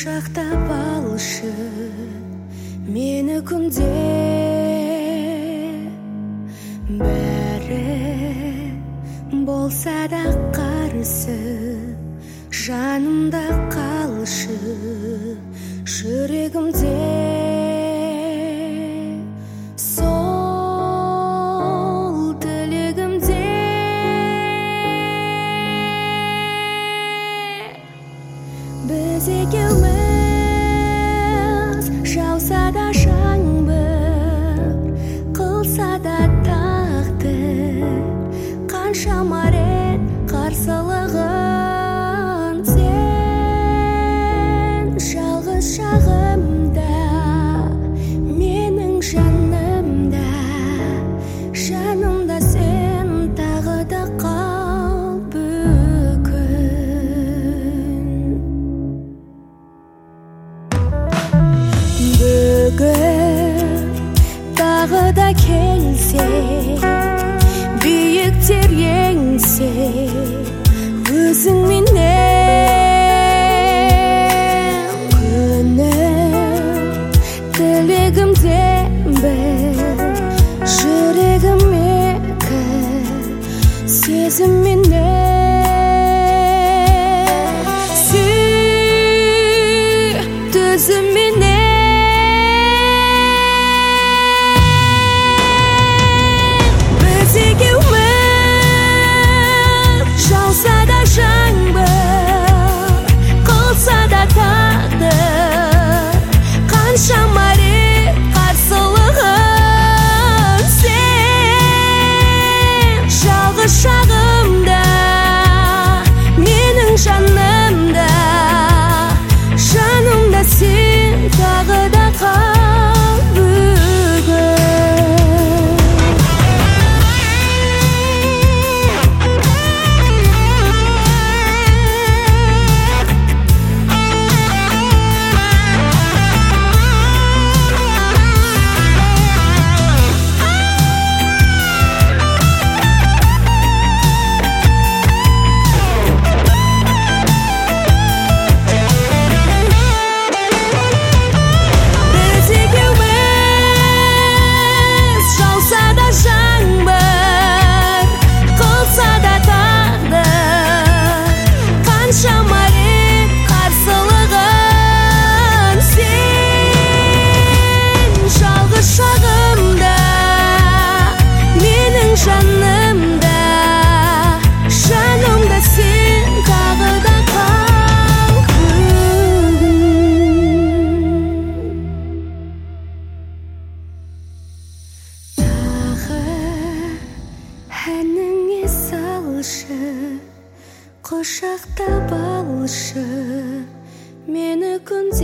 құшақтап алшы мені күнде, бәрі болса да қарсы жанымда қалшы, жүрегімде сол тілегімде. Біз екеуміз жауса да жаңбыр, қылса да тағдыр, қаншама рет қарсылығын сен жалғыз шағымда, менің жанымда, жанымда сен тағы да қал бүгін. Бүгін тағы да келсе, биіктер еңсе, өзіңменен күнім, тілегімде бір, жүрегім екі, сезімменен сүй төзімменен. Шағымда, менің жанымда, жанымда сен тағы да қал бүгін. Әніңе салшы, құшақтап алшы мені күн